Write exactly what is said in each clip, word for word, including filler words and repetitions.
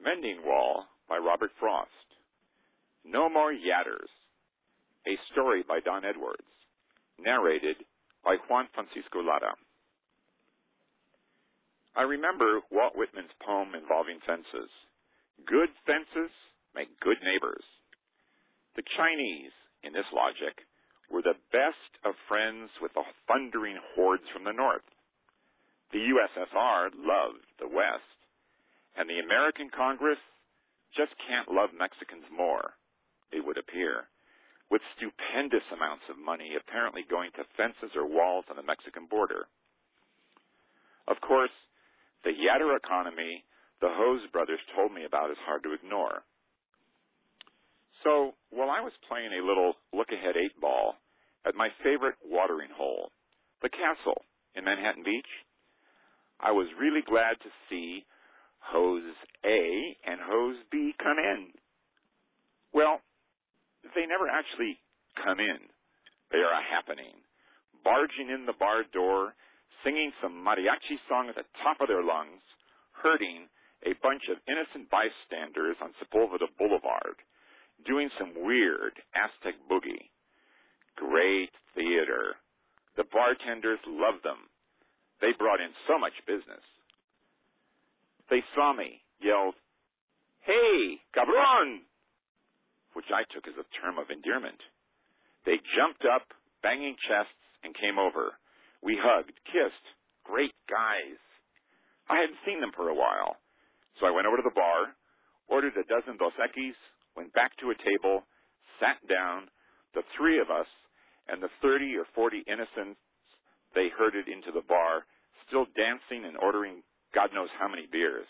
Mending Wall by Robert Frost. No More Yatters, a story by Don Edwards, narrated by Juan Francisco Lara. I remember Walt Whitman's poem involving fences. Good fences make good neighbors. The Chinese, in this logic, were the best of friends with the thundering hordes from the north. The U S S R loved the West, and the American Congress just can't love Mexicans more, it would appear, with stupendous amounts of money apparently going to fences or walls on the Mexican border. Of course, the yatter economy the Hose brothers told me about is hard to ignore. So, while I was playing a little look-ahead eight ball at my favorite watering hole, the Castle in Manhattan Beach, I was really glad to see Hose A and Hose B come in. Well, they never actually come in. They are a happening, barging in the bar door, singing some mariachi song at the top of their lungs, herding a bunch of innocent bystanders on Sepulveda Boulevard, doing some weird Aztec boogie. Great theater. The bartenders loved them. They brought in so much business. They saw me, yelled, "Hey, cabron!" which I took as a term of endearment. They jumped up, banging chests, and came over. We hugged, kissed. Great guys. I hadn't seen them for a while, so I went over to the bar, ordered a dozen Dos Equis, went back to a table, sat down, the three of us, and the thirty or forty innocents they herded into the bar, still dancing and ordering God knows how many beers.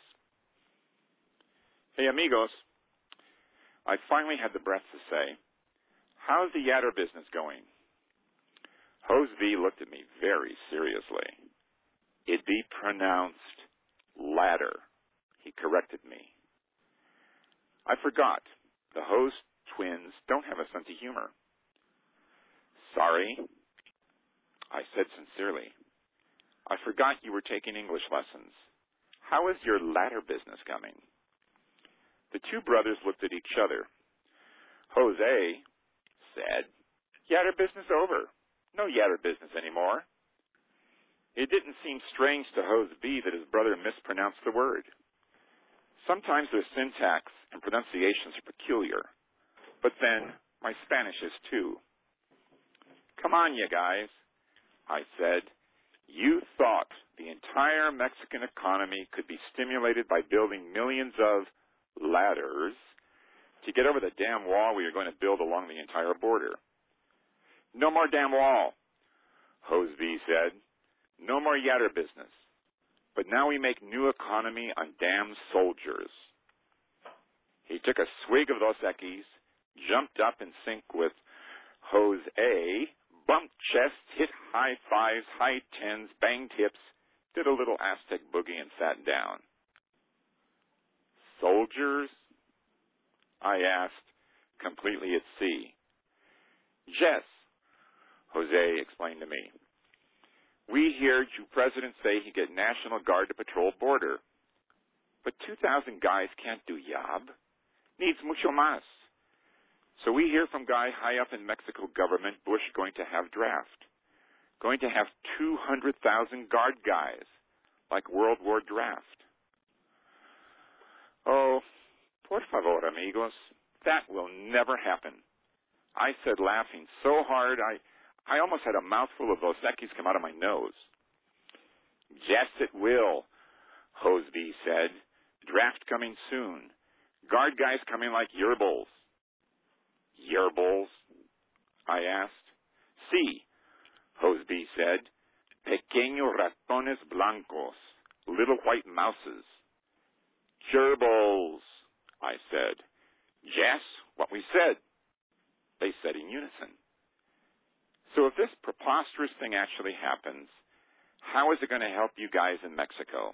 Hey, amigos, I finally had the breath to say, how's the yatter business going? Hose V looked at me very seriously. It'd be pronounced ladder, he corrected me. I forgot. The Hose twins don't have a sense of humor. Sorry, I said sincerely. I forgot you were taking English lessons. How is your ladder business coming? The two brothers looked at each other. Jose said, Yatter business over. No yatter business anymore. It didn't seem strange to Hose B that his brother mispronounced the word. Sometimes their syntax and pronunciations are peculiar, but then my Spanish is too. Come on, you guys, I said. You thought the entire Mexican economy could be stimulated by building millions of ladders to get over the damn wall we are going to build along the entire border. No more damn wall, Hose V said. No more yatter business. But now we make new economy on damn soldiers. He took a swig of Dos Equis, jumped up in sync with Hose A, bumped chests, hit high fives, high tens, banged hips, did a little Aztec boogie, and sat down. Soldiers? I asked, completely at sea. Yes, Jose explained to me. We heard you president say he get National Guard to patrol border. But two thousand guys can't do job. Needs mucho más. So we hear from guy high up in Mexico government, Bush going to have draft. Going to have two hundred thousand guard guys, like World War draft. Oh, por favor, amigos, that will never happen. I said, laughing so hard I... I almost had a mouthful of Dos Equis come out of my nose. Yes, it will, Hose B said. Draft coming soon. Guard guys coming like yerbals. Yerbals? I asked. Sí, Hose B said. Pequeños ratones blancos. Little white mouses. Gerbils, I said. Yes, what we said. They said in unison. So if this preposterous thing actually happens, how is it going to help you guys in Mexico?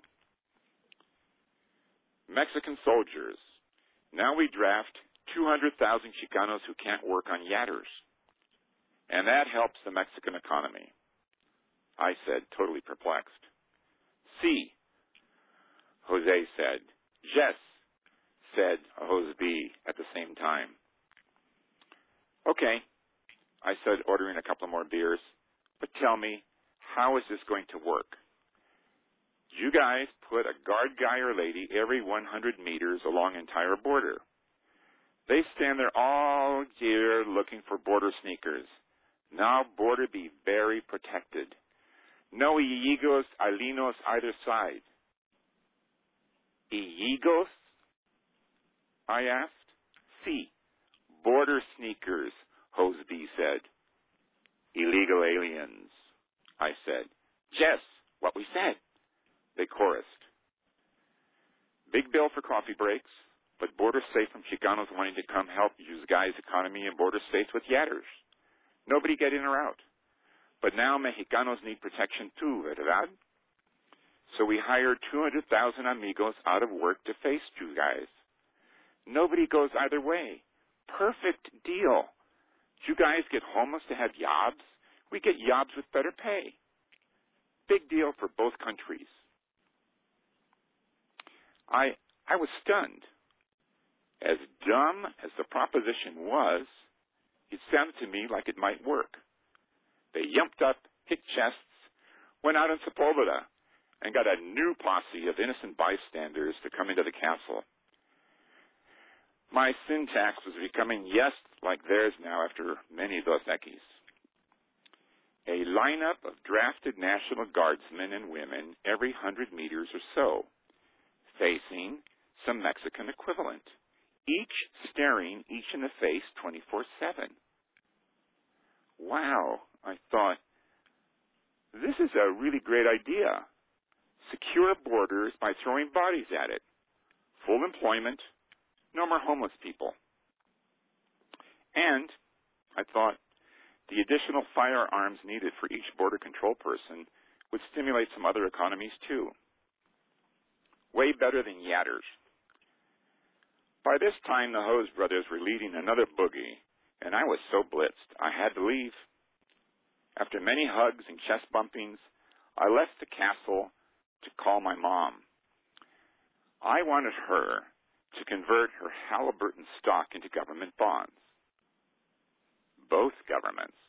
Mexican soldiers. Now we draft two hundred thousand Chicanos who can't work on yatters. And that helps the Mexican economy. I said, totally perplexed. Sí, Jose said. Yes, said Hose B at the same time. Okay, I said, ordering a couple more beers, but tell me, how is this going to work? You guys put a guard guy or lady every one hundred meters along entire border. They stand there all year looking for border sneakers. Now border be very protected. No Iegos, Alinos either side. Iegos? I asked. See, border sneakers, Hose B said. Illegal aliens, I said. Yes, what we said, they chorused. Big bill for coffee breaks, but border safe from Chicanos wanting to come help use guys' economy in border states with yatters. Nobody get in or out. But now Mexicanos need protection too, verdad? So we hired two hundred thousand amigos out of work to face you guys. Nobody goes either way. Perfect deal. You guys get homeless to have jobs. We get jobs with better pay. Big deal for both countries. I I was stunned. As dumb as the proposition was, it sounded to me like it might work. They yumped up, hit chests, went out in Sepulveda, and got a new posse of innocent bystanders to come into the castle. My syntax was becoming yes like theirs now after many Dos Equis. A lineup of drafted National Guardsmen and women every hundred meters or so, facing some Mexican equivalent, each staring each in the face twenty-four seven. Wow, I thought, this is a really great idea. Secure borders by throwing bodies at it. Full employment, no more homeless people. And, I thought, the additional firearms needed for each border control person would stimulate some other economies too. Way better than yatters. By this time, the Hose brothers were leading another boogie, and I was so blitzed I had to leave. After many hugs and chest bumpings, I left the castle to call my mom. I wanted her to convert her Halliburton stock into government bonds. Both governments